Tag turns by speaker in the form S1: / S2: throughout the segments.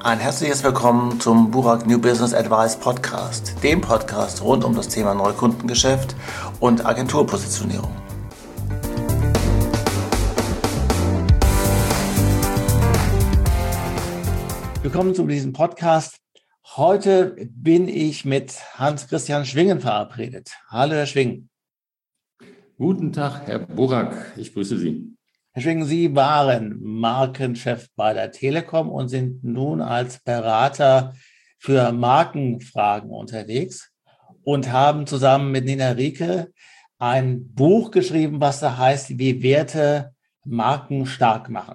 S1: Ein herzliches Willkommen zum Burak New Business Advice Podcast, dem Podcast rund um das Thema Neukundengeschäft und Agenturpositionierung. Willkommen zu diesem Podcast. Heute bin ich mit Hans-Christian Schwingen verabredet. Hallo, Herr Schwingen.
S2: Guten Tag, Herr Burak. Ich grüße Sie.
S1: Herr Schwingen, Sie waren Markenchef bei der Telekom und sind nun als Berater für Markenfragen unterwegs und haben zusammen mit Nina Rieke ein Buch geschrieben, was da heißt, wie Werte Marken stark machen.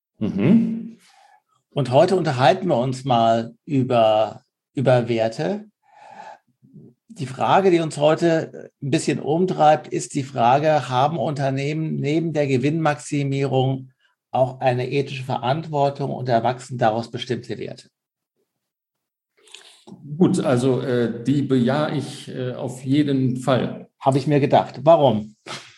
S1: Und heute unterhalten wir uns mal über Werte. Die Frage, die uns heute ein bisschen umtreibt, ist die Frage, haben Unternehmen neben der Gewinnmaximierung auch eine ethische Verantwortung und erwachsen daraus bestimmte Werte?
S2: Gut, also die bejahe ich auf jeden Fall.
S1: Habe ich mir gedacht. Warum?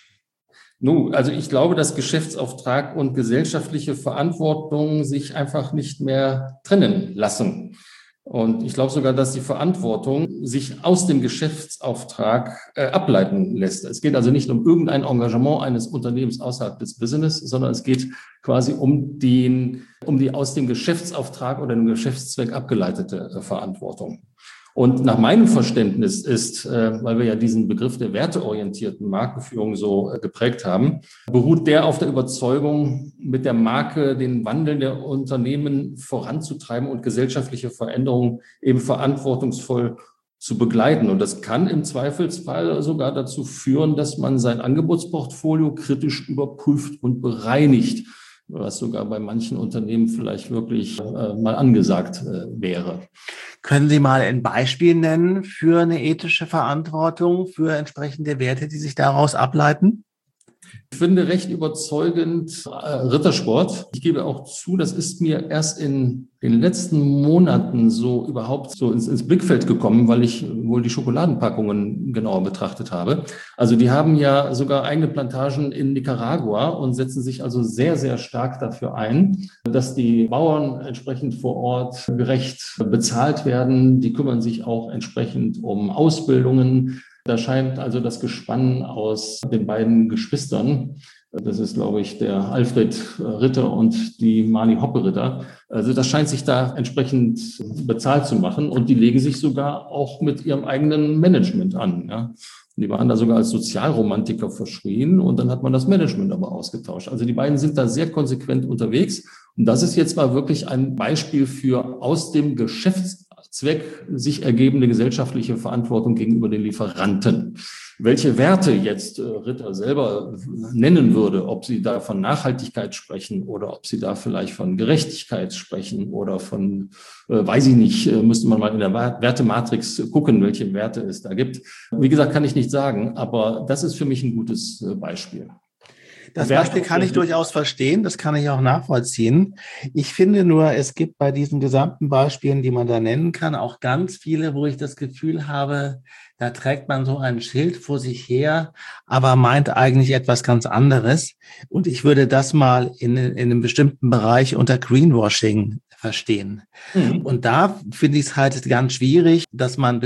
S2: Nun, also ich glaube, dass Geschäftsauftrag und gesellschaftliche Verantwortung sich einfach nicht mehr trennen lassen. Und ich glaube sogar, dass die Verantwortung sich aus dem Geschäftsauftrag ableiten lässt. Es geht also nicht um irgendein Engagement eines Unternehmens außerhalb des Business, sondern es geht quasi um die aus dem Geschäftsauftrag oder dem Geschäftszweck abgeleitete Verantwortung. Und nach meinem Verständnis ist, weil wir ja diesen Begriff der werteorientierten Markenführung so geprägt haben, beruht der auf der Überzeugung, mit der Marke den Wandel der Unternehmen voranzutreiben und gesellschaftliche Veränderungen eben verantwortungsvoll zu begleiten. Und das kann im Zweifelsfall sogar dazu führen, dass man sein Angebotsportfolio kritisch überprüft und bereinigt, was sogar bei manchen Unternehmen vielleicht wirklich mal angesagt wäre.
S1: Können Sie mal ein Beispiel nennen für eine ethische Verantwortung, für entsprechende Werte, die sich daraus ableiten?
S2: Ich finde recht überzeugend Rittersport. Ich gebe auch zu, das ist mir erst in den letzten Monaten so überhaupt so ins Blickfeld gekommen, weil ich wohl die Schokoladenpackungen genauer betrachtet habe. Also die haben ja sogar eigene Plantagen in Nicaragua und setzen sich also sehr, sehr stark dafür ein, dass die Bauern entsprechend vor Ort gerecht bezahlt werden. Die kümmern sich auch entsprechend um Ausbildungen. Da scheint also das Gespann aus den beiden Geschwistern, das ist, glaube ich, der Alfred Ritter und die Mani Hoppe Ritter, also das scheint sich da entsprechend bezahlt zu machen und die legen sich sogar auch mit ihrem eigenen Management an. Ja. Die waren da sogar als Sozialromantiker verschrien und dann hat man das Management aber ausgetauscht. Also die beiden sind da sehr konsequent unterwegs und das ist jetzt mal wirklich ein Beispiel für aus dem Geschäftszweck sich ergebende gesellschaftliche Verantwortung gegenüber den Lieferanten. Welche Werte jetzt Ritter selber nennen würde, ob sie da von Nachhaltigkeit sprechen oder ob sie da vielleicht von Gerechtigkeit sprechen oder von, weiß ich nicht, müsste man mal in der Wertematrix gucken, welche Werte es da gibt. Wie gesagt, kann ich nicht sagen, aber das ist für mich ein gutes Beispiel.
S1: Das Beispiel kann ich durchaus verstehen, das kann ich auch nachvollziehen. Ich finde nur, es gibt bei diesen gesamten Beispielen, die man da nennen kann, auch ganz viele, wo ich das Gefühl habe, da trägt man so ein Schild vor sich her, aber meint eigentlich etwas ganz anderes. Und ich würde das mal in einem bestimmten Bereich unter Greenwashing verstehen. Und da finde ich es halt ganz schwierig, dass man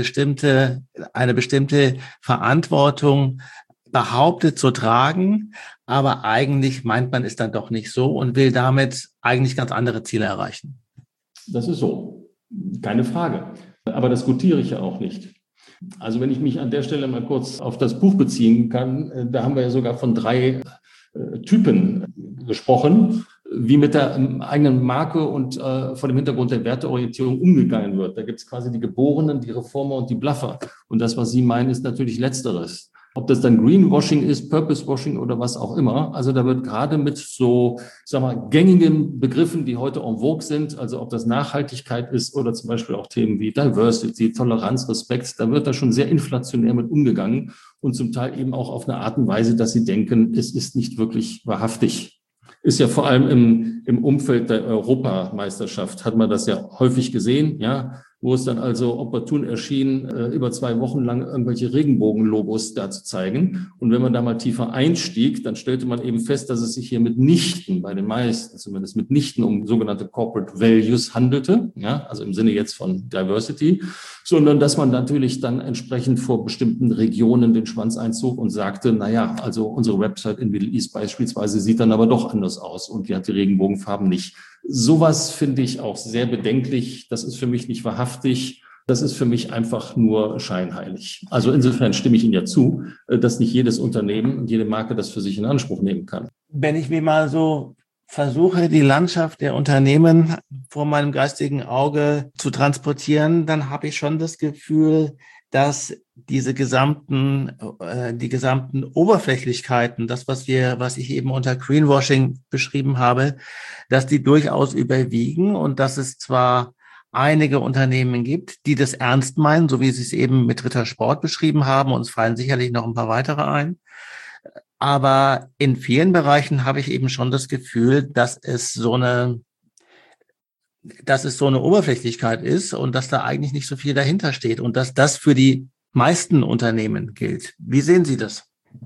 S1: eine bestimmte Verantwortung behauptet zu tragen, aber eigentlich meint man es dann doch nicht so und will damit eigentlich ganz andere Ziele erreichen.
S2: Das ist so, keine Frage. Aber das gutiere ich ja auch nicht. Also wenn ich mich an der Stelle mal kurz auf das Buch beziehen kann, da haben wir ja sogar von 3 Typen gesprochen, wie mit der eigenen Marke und vor dem Hintergrund der Werteorientierung umgegangen wird. Da gibt es quasi die Geborenen, die Reformer und die Bluffer. Und das, was Sie meinen, ist natürlich Letzteres. Ob das dann Greenwashing ist, Purposewashing oder was auch immer. Also da wird gerade mit so, gängigen Begriffen, die heute en vogue sind, also ob das Nachhaltigkeit ist oder zum Beispiel auch Themen wie Diversity, Toleranz, Respekt, da wird da schon sehr inflationär mit umgegangen und zum Teil eben auch auf eine Art und Weise, dass sie denken, es ist nicht wirklich wahrhaftig. Ist ja vor allem im Umfeld der Europameisterschaft, hat man das ja häufig gesehen, ja. wo es dann also opportun erschien, über 2 Wochen lang irgendwelche Regenbogenlogos da zu zeigen. Und wenn man da mal tiefer einstieg, dann stellte man eben fest, dass es sich hier mitnichten, bei den meisten zumindest mitnichten, um sogenannte Corporate Values handelte, ja, also im Sinne jetzt von Diversity, sondern dass man natürlich dann entsprechend vor bestimmten Regionen den Schwanz einzog und sagte, naja, also unsere Website in Middle East beispielsweise sieht dann aber doch anders aus und die hat die Regenbogenfarben nicht. Sowas finde ich auch sehr bedenklich. Das ist für mich nicht wahrhaftig. Das ist für mich einfach nur scheinheilig. Also insofern stimme ich Ihnen ja zu, dass nicht jedes Unternehmen und jede Marke das für sich in Anspruch nehmen kann.
S1: Wenn ich mir mal so versuche, die Landschaft der Unternehmen vor meinem geistigen Auge zu transportieren, dann habe ich schon das Gefühl, dass die gesamten Oberflächlichkeiten, das, was ich eben unter Greenwashing beschrieben habe, dass die durchaus überwiegen und dass es zwar einige Unternehmen gibt, die das ernst meinen, so wie Sie es eben mit Rittersport beschrieben haben, uns fallen sicherlich noch ein paar weitere ein. Aber in vielen Bereichen habe ich eben schon das Gefühl, dass es so eine Oberflächlichkeit ist und dass da eigentlich nicht so viel dahinter steht und dass das für die meisten Unternehmen gilt. Wie sehen Sie das?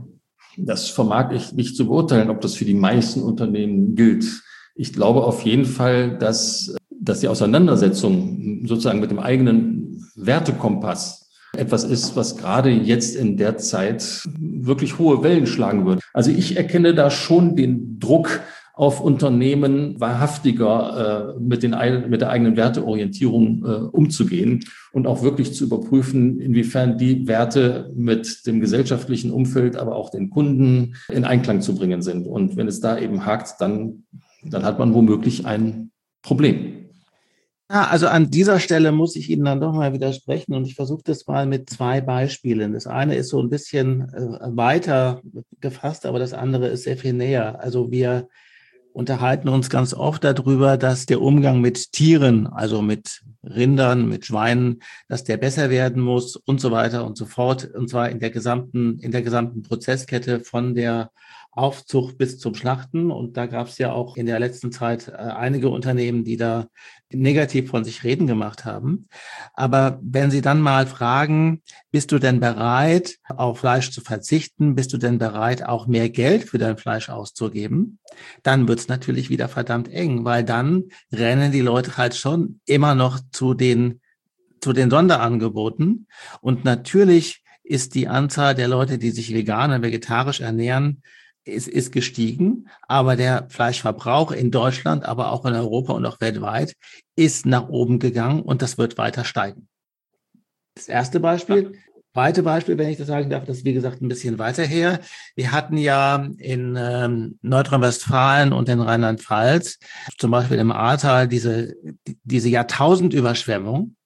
S2: Das vermag ich nicht zu beurteilen, ob das für die meisten Unternehmen gilt. Ich glaube auf jeden Fall, dass die Auseinandersetzung sozusagen mit dem eigenen Wertekompass etwas ist, was gerade jetzt in der Zeit wirklich hohe Wellen schlagen wird. Also ich erkenne da schon den Druck auf Unternehmen, wahrhaftiger mit der eigenen Werteorientierung umzugehen und auch wirklich zu überprüfen, inwiefern die Werte mit dem gesellschaftlichen Umfeld, aber auch den Kunden in Einklang zu bringen sind. Und wenn es da eben hakt, dann hat man womöglich ein Problem.
S1: Ja, also an dieser Stelle muss ich Ihnen dann doch mal widersprechen und ich versuche das mal mit 2 Beispielen. Das eine ist so ein bisschen weiter gefasst, aber das andere ist sehr viel näher. Also wir unterhalten uns ganz oft darüber, dass der Umgang mit Tieren, also mit Rindern, mit Schweinen, dass der besser werden muss und so weiter und so fort. Und zwar in der gesamten Prozesskette von der Aufzucht bis zum Schlachten. Und da gab es ja auch in der letzten Zeit einige Unternehmen, die da negativ von sich reden gemacht haben. Aber wenn Sie dann mal fragen, bist du denn bereit, auf Fleisch zu verzichten? Bist du denn bereit, auch mehr Geld für dein Fleisch auszugeben? Dann wird es natürlich wieder verdammt eng, weil dann rennen die Leute halt schon immer noch zu den Sonderangeboten. Und natürlich ist die Anzahl der Leute, die sich vegan und vegetarisch ernähren, ist gestiegen, aber der Fleischverbrauch in Deutschland, aber auch in Europa und auch weltweit ist nach oben gegangen und das wird weiter steigen. Das erste Beispiel. Zweite Beispiel, wenn ich das sagen darf, das ist wie gesagt ein bisschen weiter her. Wir hatten ja in Nordrhein-Westfalen und in Rheinland-Pfalz, zum Beispiel im Ahrtal, diese Jahrtausendüberschwemmung.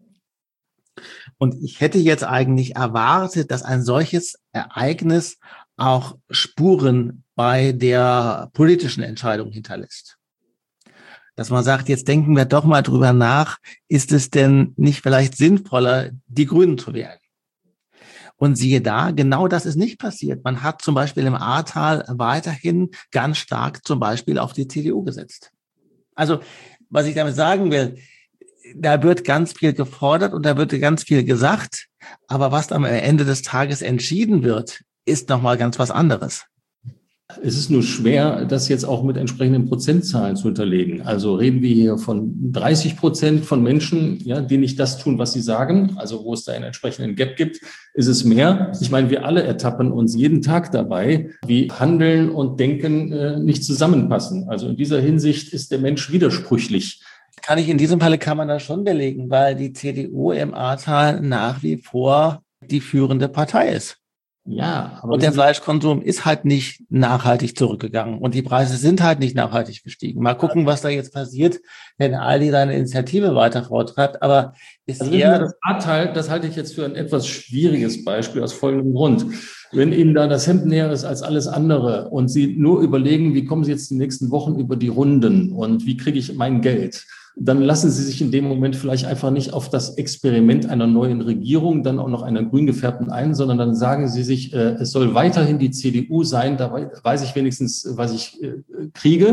S1: Und ich hätte jetzt eigentlich erwartet, dass ein solches Ereignis auch Spuren bei der politischen Entscheidung hinterlässt. Dass man sagt, jetzt denken wir doch mal drüber nach, ist es denn nicht vielleicht sinnvoller, die Grünen zu wählen? Und siehe da, genau das ist nicht passiert. Man hat zum Beispiel im Ahrtal weiterhin ganz stark zum Beispiel auf die CDU gesetzt. Also, was ich damit sagen will, da wird ganz viel gefordert und da wird ganz viel gesagt, aber was am Ende des Tages entschieden wird, ist nochmal ganz was anderes.
S2: Es ist nur schwer, das jetzt auch mit entsprechenden Prozentzahlen zu unterlegen. Also reden wir hier von 30% von Menschen, ja, die nicht das tun, was sie sagen, also wo es da einen entsprechenden Gap gibt, ist es mehr. Ich meine, wir alle ertappen uns jeden Tag dabei, wie Handeln und Denken nicht zusammenpassen. Also in dieser Hinsicht ist der Mensch widersprüchlich.
S1: In diesem Falle kann man das schon belegen, weil die CDU im Ahrtal nach wie vor die führende Partei ist.
S2: Ja, aber
S1: und der Fleischkonsum ist halt nicht nachhaltig zurückgegangen und die Preise sind halt nicht nachhaltig gestiegen. Mal gucken, was da jetzt passiert, wenn Aldi seine Initiative weiter vortreibt. Aber bisher
S2: das Ahrtal, das halte ich jetzt für ein etwas schwieriges Beispiel aus folgendem Grund. Wenn Ihnen da das Hemd näher ist als alles andere und Sie nur überlegen, wie kommen Sie jetzt die nächsten Wochen über die Runden und wie kriege ich mein Geld, dann lassen Sie sich in dem Moment vielleicht einfach nicht auf das Experiment einer neuen Regierung, dann auch noch einer grün gefärbten ein, sondern dann sagen Sie sich, es soll weiterhin die CDU sein, da weiß ich wenigstens, was ich kriege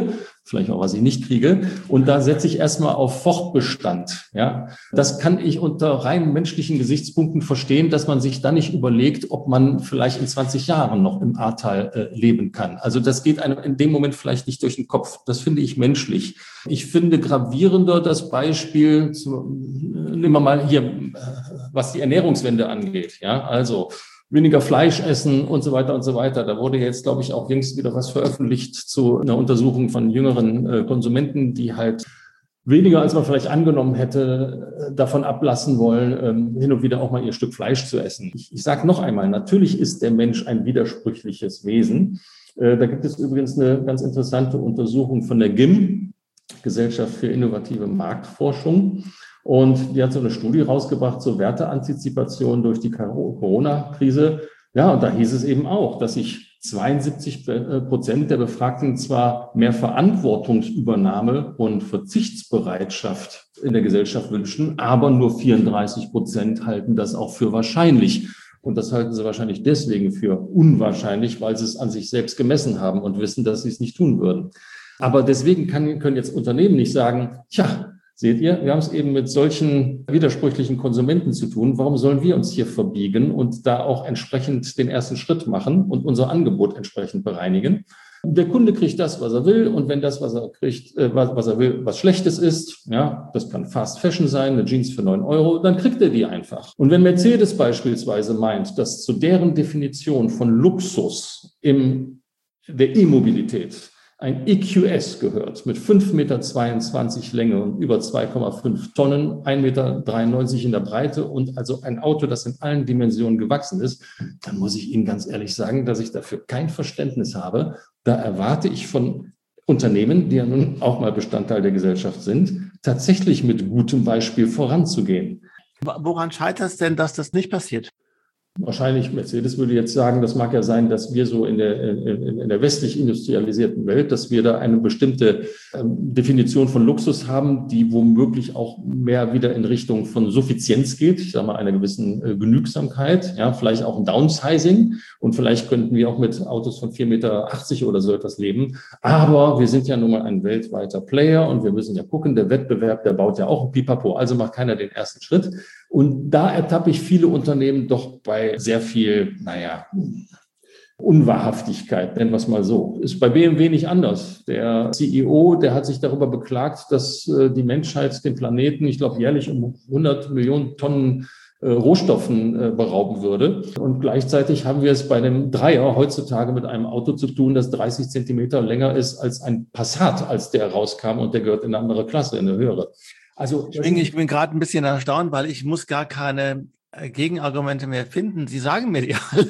S2: vielleicht auch was ich nicht kriege. Und da setze ich erstmal auf Fortbestand. Ja, das kann ich unter rein menschlichen Gesichtspunkten verstehen, dass man sich dann nicht überlegt, ob man vielleicht in 20 Jahren noch im Ahrtal leben kann. Also das geht einem in dem Moment vielleicht nicht durch den Kopf. Das finde ich menschlich. Ich finde gravierender das Beispiel, nehmen wir mal hier, was die Ernährungswende angeht. Ja, also weniger Fleisch essen und so weiter und so weiter. Da wurde jetzt, glaube ich, auch jüngst wieder was veröffentlicht zu einer Untersuchung von jüngeren Konsumenten, die halt weniger, als man vielleicht angenommen hätte, davon ablassen wollen, hin und wieder auch mal ihr Stück Fleisch zu essen. Ich sage noch einmal, natürlich ist der Mensch ein widersprüchliches Wesen. Da gibt es übrigens eine ganz interessante Untersuchung von der GIM, Gesellschaft für innovative Marktforschung. Und die hat so eine Studie rausgebracht zur Werteantizipation durch die Corona-Krise. Ja, und da hieß es eben auch, dass sich 72% der Befragten zwar mehr Verantwortungsübernahme und Verzichtsbereitschaft in der Gesellschaft wünschen, aber nur 34% halten das auch für wahrscheinlich. Und das halten sie wahrscheinlich deswegen für unwahrscheinlich, weil sie es an sich selbst gemessen haben und wissen, dass sie es nicht tun würden. Aber deswegen können jetzt Unternehmen nicht sagen, tja, seht ihr, wir haben es eben mit solchen widersprüchlichen Konsumenten zu tun. Warum sollen wir uns hier verbiegen und da auch entsprechend den ersten Schritt machen und unser Angebot entsprechend bereinigen? Der Kunde kriegt das, was er will. Und wenn das, was er kriegt, was er will, was Schlechtes ist, ja, das kann Fast Fashion sein, eine Jeans für 9 €, dann kriegt er die einfach. Und wenn Mercedes beispielsweise meint, dass zu deren Definition von Luxus der E-Mobilität ein EQS gehört mit 5,22 Meter Länge und über 2,5 Tonnen, 1,93 Meter in der Breite und also ein Auto, das in allen Dimensionen gewachsen ist, dann muss ich Ihnen ganz ehrlich sagen, dass ich dafür kein Verständnis habe. Da erwarte ich von Unternehmen, die ja nun auch mal Bestandteil der Gesellschaft sind, tatsächlich mit gutem Beispiel voranzugehen.
S1: Woran scheitert es denn, dass das nicht passiert?
S2: Wahrscheinlich, Mercedes würde jetzt sagen, das mag ja sein, dass wir so in der westlich industrialisierten Welt, dass wir da eine bestimmte Definition von Luxus haben, die womöglich auch mehr wieder in Richtung von Suffizienz geht, ich sage mal einer gewissen Genügsamkeit, ja, vielleicht auch ein Downsizing und vielleicht könnten wir auch mit Autos von 4,80 Meter oder so etwas leben. Aber wir sind ja nun mal ein weltweiter Player und wir müssen ja gucken, der Wettbewerb, der baut ja auch ein Pipapo, also macht keiner den ersten Schritt. Und da ertappe ich viele Unternehmen doch bei sehr viel, Unwahrhaftigkeit, nennen wir es mal so. Ist bei BMW nicht anders. Der CEO, der hat sich darüber beklagt, dass die Menschheit den Planeten, ich glaube, jährlich um 100 Millionen Tonnen Rohstoffen berauben würde. Und gleichzeitig haben wir es bei dem Dreier heutzutage mit einem Auto zu tun, das 30 Zentimeter länger ist als ein Passat, als der rauskam und der gehört in eine andere Klasse, in eine höhere. Also
S1: ich bin gerade ein bisschen erstaunt, weil ich muss gar keine Gegenargumente mehr finden. Sie sagen mir die alle.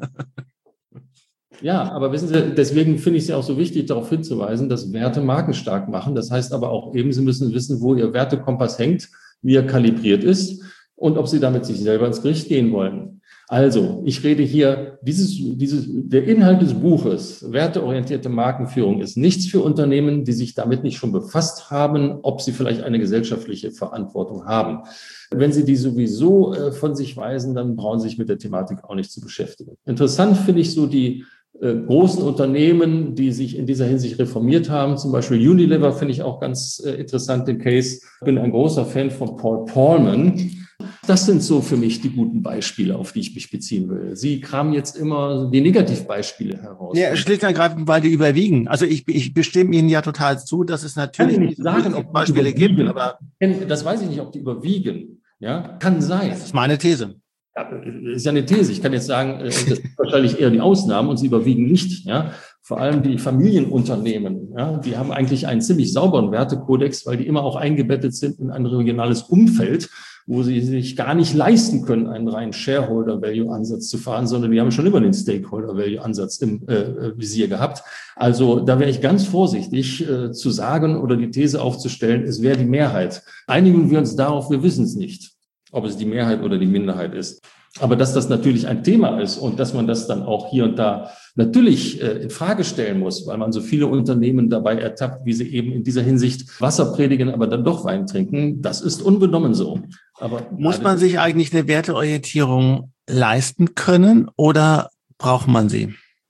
S2: Ja, aber wissen Sie, deswegen finde ich es ja auch so wichtig, darauf hinzuweisen, dass Werte markenstark machen. Das heißt aber auch eben, Sie müssen wissen, wo Ihr Wertekompass hängt, wie er kalibriert ist und ob Sie damit sich selber ins Gericht gehen wollen. Also, ich rede hier, der Inhalt des Buches, werteorientierte Markenführung, ist nichts für Unternehmen, die sich damit nicht schon befasst haben, ob sie vielleicht eine gesellschaftliche Verantwortung haben. Wenn sie die sowieso von sich weisen, dann brauchen sie sich mit der Thematik auch nicht zu beschäftigen. Interessant finde ich so die großen Unternehmen, die sich in dieser Hinsicht reformiert haben. Zum Beispiel Unilever finde ich auch ganz interessant, den Case. Ich bin ein großer Fan von Paul Polman. Das sind so für mich die guten Beispiele, auf die ich mich beziehen will. Sie kramen jetzt immer die Negativbeispiele heraus.
S1: Ja, schlicht und ergreifend, weil die überwiegen. Also ich bestimme Ihnen ja total zu, dass es natürlich
S2: nicht sagen, ob
S1: Beispiele gibt, aber
S2: das weiß ich nicht, ob die überwiegen. Ja, kann sein.
S1: Das ist meine These.
S2: Ja, ist ja eine These. Ich kann jetzt sagen, das sind wahrscheinlich eher die Ausnahmen und sie überwiegen nicht. Ja, vor allem die Familienunternehmen. Ja, die haben eigentlich einen ziemlich sauberen Wertekodex, weil die immer auch eingebettet sind in ein regionales Umfeld, wo sie sich gar nicht leisten können, einen reinen Shareholder-Value-Ansatz zu fahren, sondern die haben schon immer den Stakeholder-Value-Ansatz im Visier gehabt. Also da wäre ich ganz vorsichtig zu sagen oder die These aufzustellen, es wäre die Mehrheit. Einigen wir uns darauf, wir wissen es nicht, ob es die Mehrheit oder die Minderheit ist. Aber dass das natürlich ein Thema ist und dass man das dann auch hier und da natürlich in Frage stellen muss, weil man so viele Unternehmen dabei ertappt, wie sie eben in dieser Hinsicht Wasser predigen, aber dann doch Wein trinken, das ist unbenommen so. Aber
S1: muss man sich eigentlich eine Werteorientierung leisten können oder braucht man sie?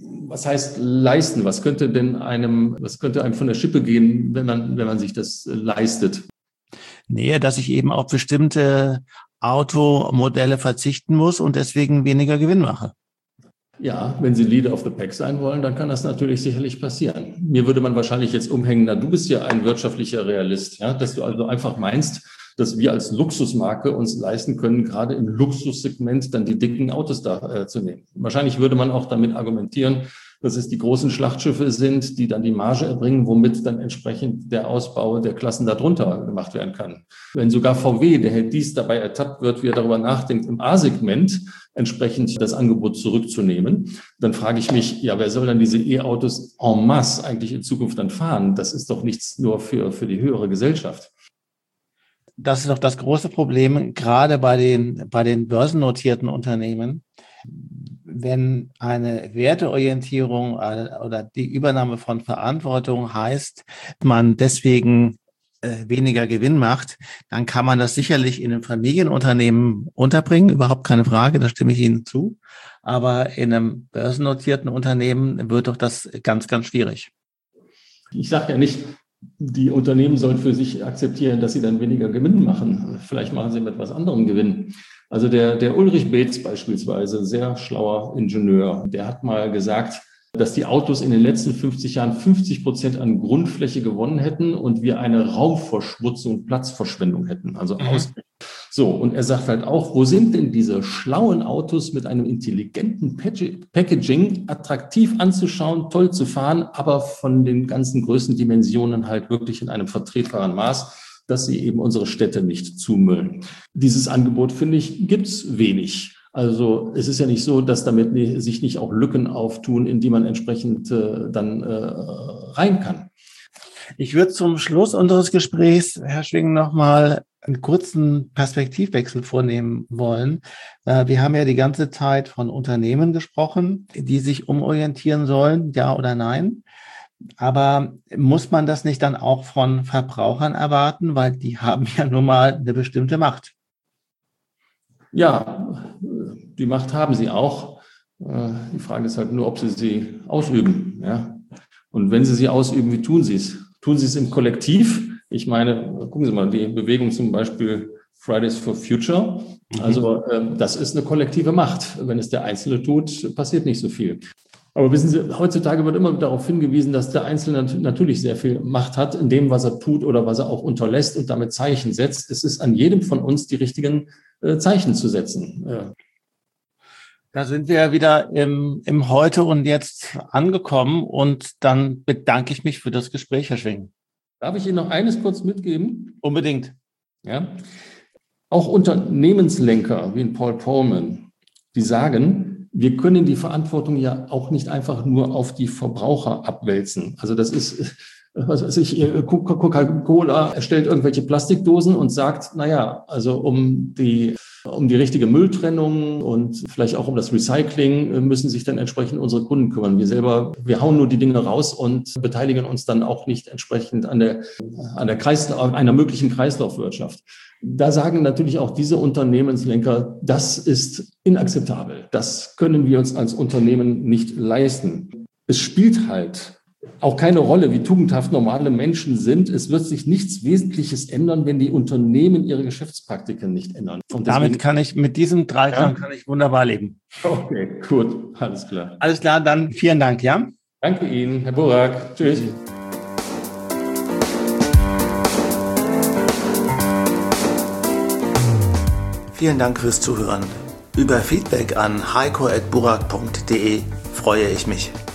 S2: Was heißt leisten? Was könnte einem von der Schippe gehen, wenn man sich das leistet?
S1: Nee, dass ich eben auf bestimmte Automodelle verzichten muss und deswegen weniger Gewinn mache.
S2: Ja, wenn Sie Leader of the Pack sein wollen, dann kann das natürlich sicherlich passieren. Mir würde man wahrscheinlich jetzt umhängen, du bist ja ein wirtschaftlicher Realist, ja, dass du also einfach meinst, dass wir als Luxusmarke uns leisten können, gerade im Luxussegment dann die dicken Autos da zu nehmen. Wahrscheinlich würde man auch damit argumentieren, dass es die großen Schlachtschiffe sind, die dann die Marge erbringen, womit dann entsprechend der Ausbau der Klassen darunter gemacht werden kann. Wenn sogar VW, der Herr Dies, dabei ertappt wird, wie er darüber nachdenkt, im A-Segment entsprechend das Angebot zurückzunehmen, dann frage ich mich, ja, wer soll dann diese E-Autos en masse eigentlich in Zukunft dann fahren? Das ist doch nichts nur für die höhere Gesellschaft.
S1: Das ist doch das große Problem, gerade bei den börsennotierten Unternehmen. Wenn eine Werteorientierung oder die Übernahme von Verantwortung heißt, man deswegen weniger Gewinn macht, dann kann man das sicherlich in einem Familienunternehmen unterbringen, überhaupt keine Frage, da stimme ich Ihnen zu. Aber in einem börsennotierten Unternehmen wird doch das ganz, ganz schwierig.
S2: Ich sage ja nicht, die Unternehmen sollen für sich akzeptieren, dass sie dann weniger Gewinn machen. Vielleicht machen sie mit etwas anderem Gewinn. Also der Ulrich Beetz beispielsweise, sehr schlauer Ingenieur, der hat mal gesagt, dass die Autos in den letzten 50 Jahren 50% an Grundfläche gewonnen hätten und wir eine Raumverschmutzung, Platzverschwendung hätten. Also so, und er sagt halt auch, wo sind denn diese schlauen Autos mit einem intelligenten Packaging attraktiv anzuschauen, toll zu fahren, aber von den ganzen Größendimensionen halt wirklich in einem vertretbaren Maß, dass sie eben unsere Städte nicht zumüllen. Dieses Angebot, finde ich, gibt's wenig. Also es ist ja nicht so, dass damit sich nicht auch Lücken auftun, in die man entsprechend dann rein kann.
S1: Ich würde zum Schluss unseres Gesprächs, Herr Schwing, nochmal einen kurzen Perspektivwechsel vornehmen wollen. Wir haben ja die ganze Zeit von Unternehmen gesprochen, die sich umorientieren sollen, ja oder nein. Aber muss man das nicht dann auch von Verbrauchern erwarten, weil die haben ja nun mal eine bestimmte Macht?
S2: Ja, die Macht haben sie auch. Die Frage ist halt nur, ob sie ausüben. Ja? Und wenn sie ausüben, wie tun sie es? Tun sie es im Kollektiv? Ich meine, gucken Sie mal, die Bewegung zum Beispiel Fridays for Future. Also das ist eine kollektive Macht. Wenn es der Einzelne tut, passiert nicht so viel. Aber wissen Sie, heutzutage wird immer darauf hingewiesen, dass der Einzelne natürlich sehr viel Macht hat in dem, was er tut oder was er auch unterlässt und damit Zeichen setzt. Es ist an jedem von uns, die richtigen Zeichen zu setzen.
S1: Da sind wir wieder im Heute und Jetzt angekommen und dann bedanke ich mich für das Gespräch, Herr Schwing.
S2: Darf ich Ihnen noch eines kurz mitgeben?
S1: Unbedingt.
S2: Ja. Auch Unternehmenslenker wie Paul Polman, die sagen, wir können die Verantwortung ja auch nicht einfach nur auf die Verbraucher abwälzen. Also das ist, was weiß ich, Coca-Cola erstellt irgendwelche Plastikdosen und sagt, naja, also um die richtige Mülltrennung und vielleicht auch um das Recycling müssen sich dann entsprechend unsere Kunden kümmern. Wir hauen nur die Dinge raus und beteiligen uns dann auch nicht entsprechend an einer möglichen Kreislaufwirtschaft. Da sagen natürlich auch diese Unternehmenslenker, das ist inakzeptabel. Das können wir uns als Unternehmen nicht leisten. Es spielt halt auch keine Rolle, wie tugendhaft normale Menschen sind. Es wird sich nichts Wesentliches ändern, wenn die Unternehmen ihre Geschäftspraktiken nicht ändern. Und
S1: damit mit diesem Dreiklang kann ich wunderbar leben.
S2: Okay, gut, alles klar.
S1: Alles klar, dann vielen Dank, ja?
S2: Danke Ihnen, Herr Burak. Tschüss.
S1: Vielen Dank fürs Zuhören. Über Feedback an heiko@burak.de freue ich mich.